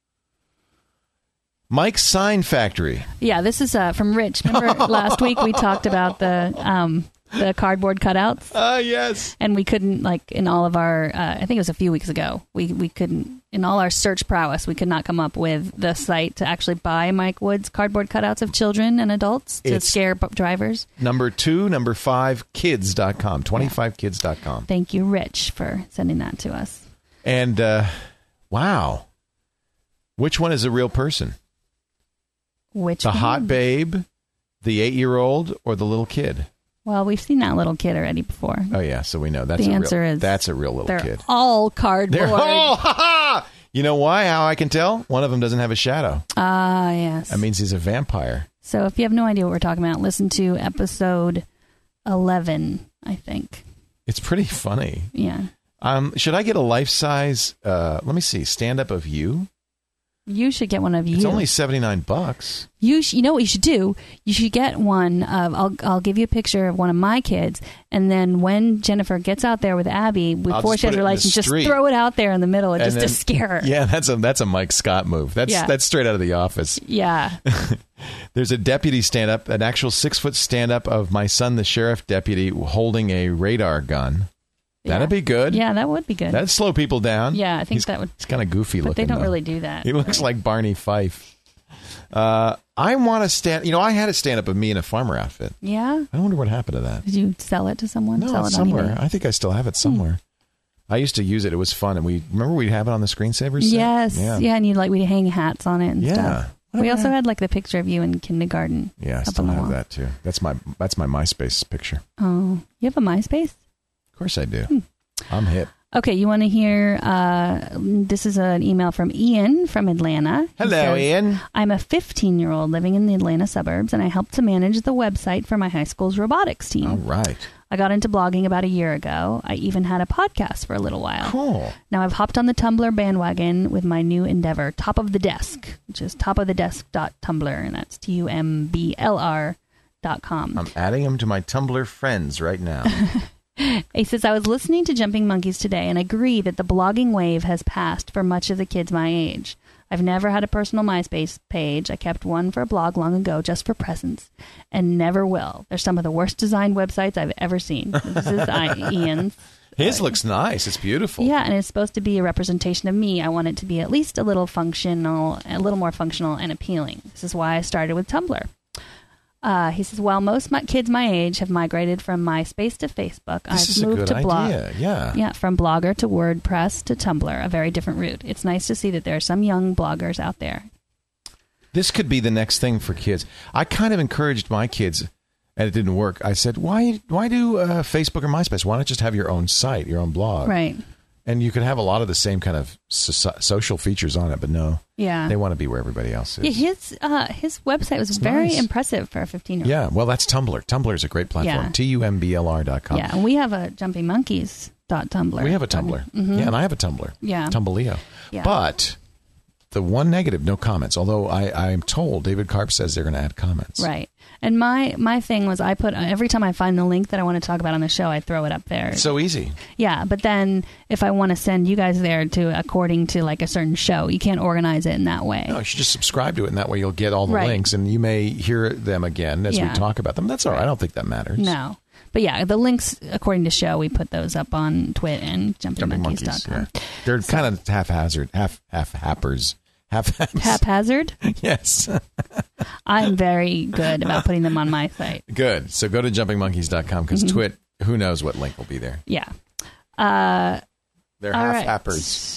Mike's Sign Factory. Yeah, this is from Rich. Remember last week we talked about the cardboard cutouts? Yes. And we couldn't, in all of our, I think it was a few weeks ago, we couldn't, in all our search prowess, we could not come up with the site to actually buy Mike Wood's cardboard cutouts of children and adults to scare drivers. Number 5 kids.com, 25kids.com. Thank you, Rich, for sending that to us. And, wow. Which one is a real person? Which the one? hot babe, the 8-year-old, or the little kid? Well, we've seen that little kid already before. Oh yeah, so we know that's the answer is that's a real little they're kid. All cardboard. They're all, you know why? How I can tell? One of them doesn't have a shadow. Ah, yes. That means he's a vampire. So if you have no idea what we're talking about, listen to episode 11, I think. It's pretty funny. Yeah. Should I get a life-size? Let me see. Stand-up of you. You should get one of you. It's only $79. You know what you should do? You should get one of. I'll give you a picture of one of my kids, and then when Jennifer gets out there with Abby before she has her license, just throw it out there in the middle and just to scare her. Yeah, that's a Mike Scott move. That's straight out of The Office. Yeah. There's a deputy stand-up, an actual 6-foot stand-up of my son, the sheriff deputy, holding a radar gun. That'd be good. Yeah, that would be good. That'd slow people down. Yeah, I think that would. He's kind of goofy looking. But they don't though. really do that. He looks like Barney Fife. I want to stand. I had a stand-up of me in a farmer outfit. Yeah. I wonder what happened to that. Did you sell it to someone? No, sell it's it somewhere. on eBay? I think I still have it somewhere. I used to use it. It was fun, and we'd have it on the screensavers. Yes. Yeah, and we'd hang hats on it and stuff. Yeah. We also had the picture of you in kindergarten. Yeah, I still have that too. That's my MySpace picture. Oh, you have a MySpace? Of course I do. I'm hip. Okay, you want to hear, this is an email from Ian from Atlanta. Hello, Ian. I'm a 15-year-old living in the Atlanta suburbs, and I help to manage the website for my high school's robotics team. All right. I got into blogging about a year ago. I even had a podcast for a little while. Cool. Now I've hopped on the Tumblr bandwagon with my new endeavor, Top of the Desk, which is topofthedesk.tumblr, and that's TUMBLR.com. I'm adding him to my Tumblr friends right now. He says, I was listening to Jumping Monkeys today and agree that the blogging wave has passed for much of the kids my age. I've never had a personal MySpace page. I kept one for a blog long ago just for presence and never will. They're some of the worst designed websites I've ever seen. This is Ian's. His looks nice. It's beautiful. Yeah, and it's supposed to be a representation of me. I want it to be at least a little more functional and appealing. This is why I started with Tumblr. He says, while most kids my age have migrated from MySpace to Facebook, I've moved to blog. Yeah, from Blogger to WordPress to Tumblr, a very different route. It's nice to see that there are some young bloggers out there. This could be the next thing for kids. I kind of encouraged my kids, and it didn't work. I said, why do Facebook or MySpace? Why not just have your own site, your own blog? Right. And you could have a lot of the same kind of social features on it, but no. Yeah. They want to be where everybody else is. Yeah, his website was very impressive for a 15-year-old. Yeah, well, that's Tumblr. Tumblr is a great platform. Yeah. TUMBLR.com. Yeah, and we have a jumpingmonkeys.tumblr. We have a Tumblr. Mm-hmm. Yeah, and I have a Tumblr. Yeah. Tumbleo. Yeah. But the one negative, no comments. Although I'm told David Karp says they're going to add comments. Right. And my thing was I put, every time I find the link that I want to talk about on the show, I throw it up there. It's so easy. Yeah, but then if I want to send you guys there according to a certain show, you can't organize it in that way. No, you should just subscribe to it, and that way you'll get all the links, and you may hear them again as we talk about them. That's all right. I don't think that matters. No. But yeah, the links, according to show, we put those up on Twit and jumpingmonkeys.com. Yeah. They're kind of haphazard, half-happers. Haphazard? Yes. I'm very good about putting them on my site. Good. So go to jumpingmonkeys.com because Twit, who knows what link will be there. Yeah. They're All half-happers.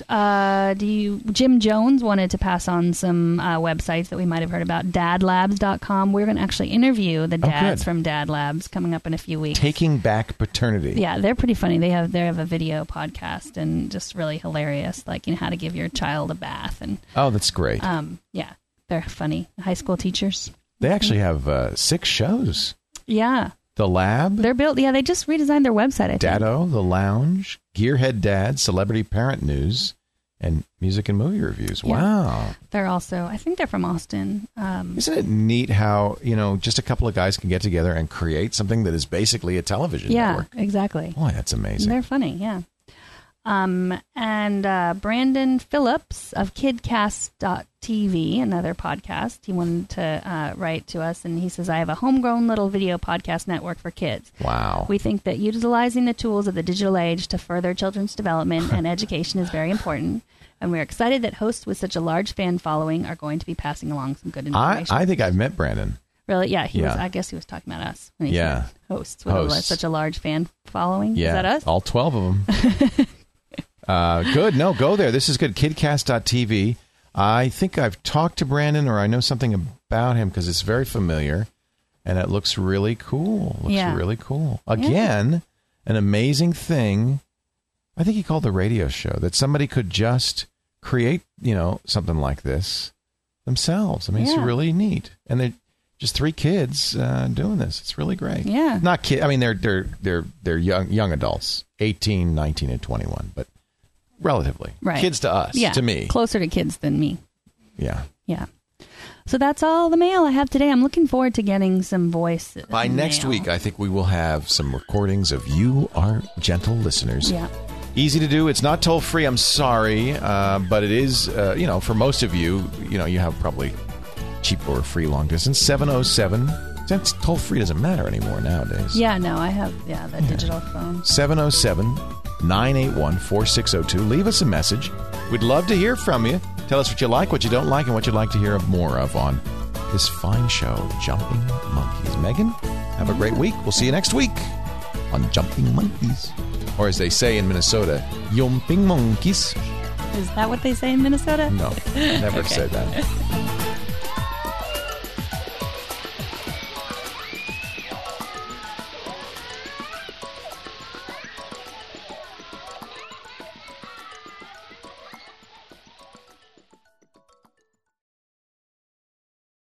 Jim Jones wanted to pass on some websites that we might have heard about. Dadlabs.com. We're going to actually interview the dads from Dad Labs coming up in a few weeks. Taking Back Paternity. Yeah, they're pretty funny. They have a video podcast and just really hilarious, like how to give your child a bath and. Oh, that's great. Yeah, they're funny. High school teachers. They actually have 6 shows. Yeah. The Lab. They're built. Yeah, they just redesigned their website. I think. Dado, The Lounge, Gearhead Dad, Celebrity Parent News, and Music and Movie Reviews. Yeah. Wow. They're also, I think they're from Austin. Isn't it neat how, just a couple of guys can get together and create something that is basically a television network? Yeah, exactly. Boy, that's amazing. They're funny, yeah. And Brandon Phillips of KidCast.tv, another podcast, he wanted to write to us, and he says, I have a homegrown little video podcast network for kids. Wow. We think that utilizing the tools of the digital age to further children's development and education is very important, and we're excited that hosts with such a large fan following are going to be passing along some good information. I think I've met Brandon. Really? Yeah, he was. I guess he was talking about us when he said hosts with such a large fan following. Yeah. Is that us? All 12 of them. Good. No, go there. This is good. KidCast.tv. I think I've talked to Brandon, or I know something about him because it's very familiar, and it looks really cool. Really cool. Again, an amazing thing. I think he called the radio show that somebody could just create, something like this themselves. I mean, it's really neat, and they're just 3 kids doing this. It's really great. Yeah. Not kids. I mean, they're young adults, 18, 19, and 21, but. Relatively. Right. Kids to us, to me. Closer to kids than me. Yeah. Yeah. So that's all the mail I have today. I'm looking forward to getting some voice By next week, I think we will have some recordings of you, our gentle listeners. Yeah. Easy to do. It's not toll-free, I'm sorry, but it is, for most of you, you have probably cheap or free long distance. 707. That's toll-free doesn't matter anymore nowadays. Yeah, no, I have, the digital phone. 707-981-4602. Leave us a message. We'd love to hear from you. Tell us what you like, what you don't like, and what you'd like to hear more of on this fine show, Jumping Monkeys. Megan, have a great week. We'll see you next week on Jumping Monkeys. Or as they say in Minnesota, Jumping Monkeys. Is that what they say in Minnesota? No, never said that.